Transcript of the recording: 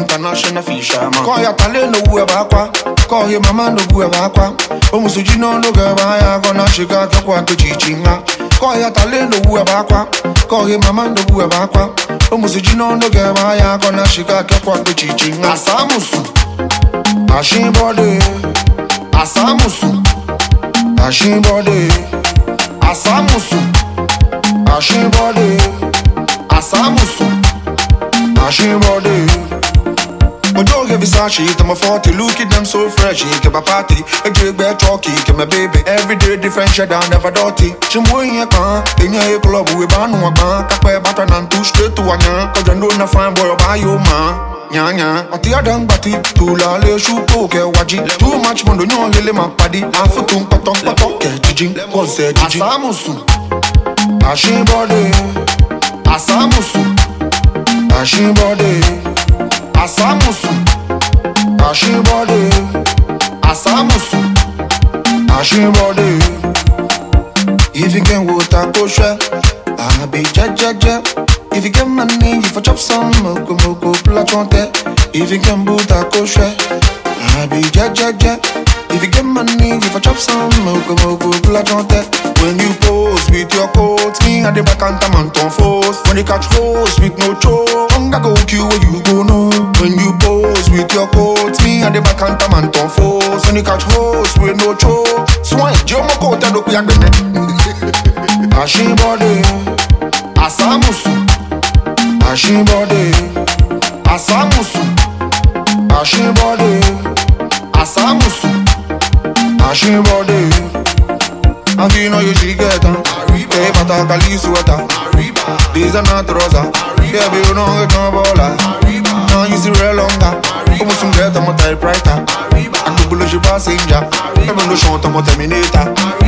international fisherman. Call your tale no whoever, call your mama no whoever. Omusuji no no gaba gonna shika kwa kuchichinga. Call your tale no whoever, call your mama no whoever. Omusuji no no gaba gonna shika kwa kuchichinga. Asamusu, ashibode, asamusu, ashibode, asamusu, ashibode, asamusu, ashibode. Ojo give Versace, to my 40, look at them so fresh. Keep a party, a jig bear chalky, keep my baby. Every day different shit down, never dirty. Chimbo in your car, in your club, we ban one man. Kakwe baton and two straight to one yan. Cause I know na fine boy, buy you man. Nya nya, ati adang bati, tula le shupo ke waji. Too much mondo nyo hele ma paddy. Afutung patong patong ke jijing, konse jijing. Asamusu, ashibode, asamusu, ashibode. Asamusu, ashibode, asamusu, ashibode. If you can water kosher, I'll be jajaja. If you get money, you for chop some moko pula chonte. If you can water kosher, I'll be jajaja. If you get money, you for chop some moko pula chonte. When you pose with your coat, me at the back and I'm on force. When you catch hoes with no choke, hunger go kill where you go no. When you pose with your coat, me at the back and I'm on force. When you catch hoes with no choke, swine, Joe Moko, look like the ashibode, asamusu, ashibode, asamusu, ashibode, asamusu, ashibode. And you know you should get them. Hey, pata kali suata. These are not rosa. Yeah, baby, you don't get no baller. Now you see real longer. Come on, some get them a typewriter. And the bullet you passenger. Even the short of a terminator.